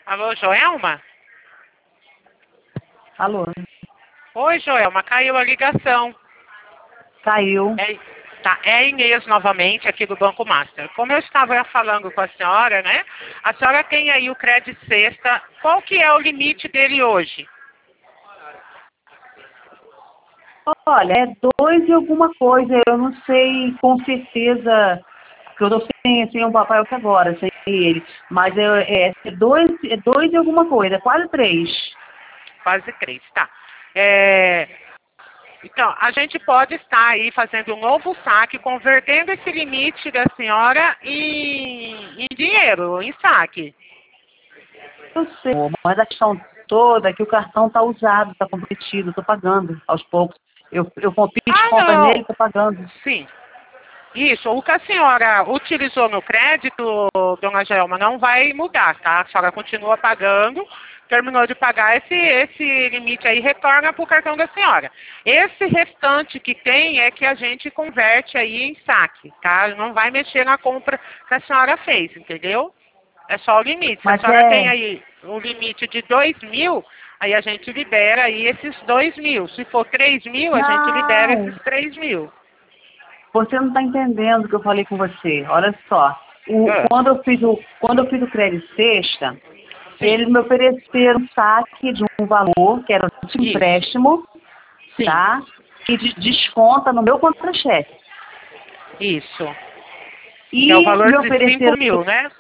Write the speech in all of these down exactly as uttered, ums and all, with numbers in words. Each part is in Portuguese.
Alô, Joelma? Alô? Oi, Joelma, caiu a ligação. Caiu. É, tá, é Inês novamente, aqui do Banco Master. Como eu estava falando com a senhora, né? A senhora tem aí o crédito sexta. Qual que é o limite dele hoje? Olha, é dois e alguma coisa. Eu não sei com certeza, que eu tô sem, sem o papai aqui agora, sem ele. Mas é, é, é, dois, é dois e alguma coisa, é quase três. Quase três, tá. É, então, a gente pode estar aí fazendo um novo saque, convertendo esse limite da senhora em, em dinheiro, em saque. Eu sei, mas a questão toda é que o cartão está usado, está comprometido, estou pagando aos poucos. Eu, eu fiz Ah, compra nele, não. estou pagando. Sim. Isso, o que a senhora utilizou no crédito, dona Gelma, não vai mudar, tá? A senhora continua pagando, terminou de pagar esse, esse limite aí, retorna para o cartão da senhora. Esse restante que tem é que a gente converte aí em saque, tá? Não vai mexer na compra que a senhora fez, entendeu? É só o limite. Se a Mas senhora tem é... aí o limite de dois mil, aí a gente libera aí esses dois mil. Se for três mil, a gente libera Não, esses três mil. você não está entendendo o que eu falei com você. Olha só, o, Ah, quando, eu fiz o, quando eu fiz o crédito sexta, sim, eles me ofereceram um saque de um valor, que era um isso. empréstimo, Sim, tá? Que de- desconta no meu contra-cheque. isso. Que é o E valor me de cinco ofereceram mil, né?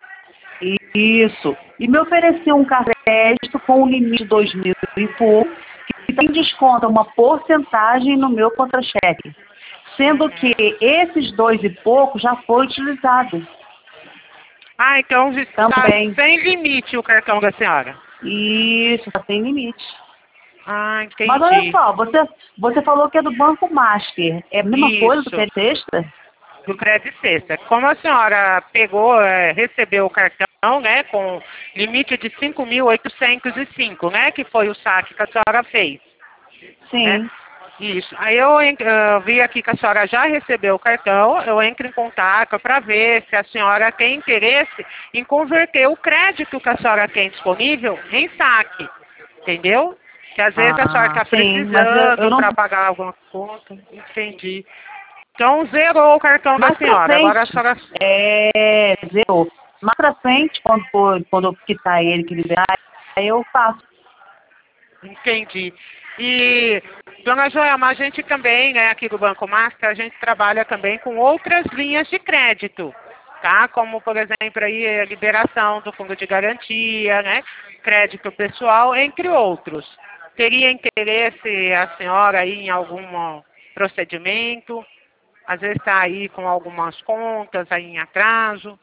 isso. E me ofereceu um crédito com um limite de dois mil e pouco, que tem desconto uma porcentagem no meu contra-cheque. Sendo que Uhum. esses dois e pouco já foi utilizado Ah, então está também. sem limite o cartão da senhora. Isso, está sem limite. Ah, Mas olha entendi. só, você, você falou que é do Banco Master. É a mesma coisa do Isso, crédito extra? do crédito sexta. Como a senhora pegou, eh, recebeu o cartão, né, com limite de cinco mil oitocentos e cinco, né, que foi o saque que a senhora fez, né? Sim. Isso. Aí eu en- ah, vi aqui que a senhora já recebeu o cartão, eu entro em contato para ver se a senhora tem interesse em converter o crédito que a senhora tem disponível em saque, entendeu? Que às vezes a senhora Ah, está sim, mas eu, eu precisando não. para pagar alguma conta, entendi. Então zerou o cartão da Mais pra senhora, agora a frente, senhora... é, zerou. Mais pra frente, quando, for, quando eu quitar ele, que liberar, aí eu faço. Entendi. E, dona Joelma, a gente também, né, aqui do Banco Master, a gente trabalha também com outras linhas de crédito, tá? Como, por exemplo, aí, a liberação do fundo de garantia, né? Crédito pessoal, entre outros. Teria interesse a senhora aí em algum procedimento? Às vezes está aí com algumas contas aí em atraso.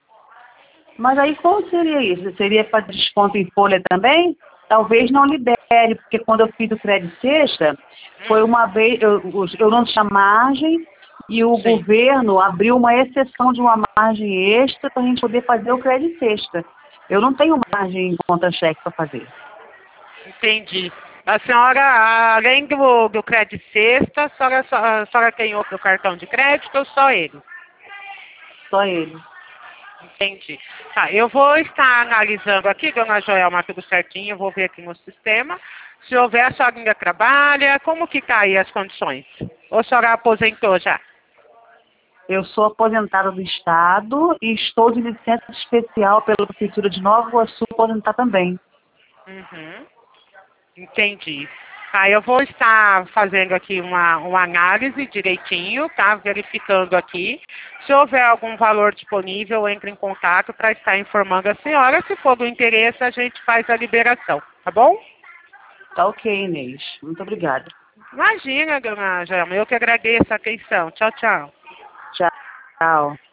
Mas aí como seria isso? Seria para desconto em folha também? Talvez não libere, porque quando eu fiz o crédito sexta, foi Hum, uma vez, eu, eu não tinha margem e o sim, governo abriu uma exceção de uma margem extra para a gente poder fazer o crédito sexta. Eu não tenho margem em contra-cheque para fazer. entendi. A senhora, além do, do crédito sexta, a senhora, só- a senhora tem outro cartão de crédito ou só ele? Só ele. Entendi. Tá, eu vou estar analisando aqui, dona Joelma, tudo certinho, eu vou ver aqui no sistema. Se houver, a senhora ainda trabalha, como que está aí as condições? Ou a senhora aposentou já? Eu sou aposentada do Estado e estou de licença especial pela Prefeitura de Nova Iguaçu aposentar também. Uhum. Entendi. Tá, eu vou estar fazendo aqui uma, uma análise direitinho, tá? Verificando aqui. Se houver algum valor disponível, eu entro em contato para estar informando a senhora. Se for do interesse, a gente faz a liberação, tá bom? Tá ok, Inês. Muito obrigada. Imagina, dona Gelma, eu que agradeço a atenção. Tchau, tchau. Tchau.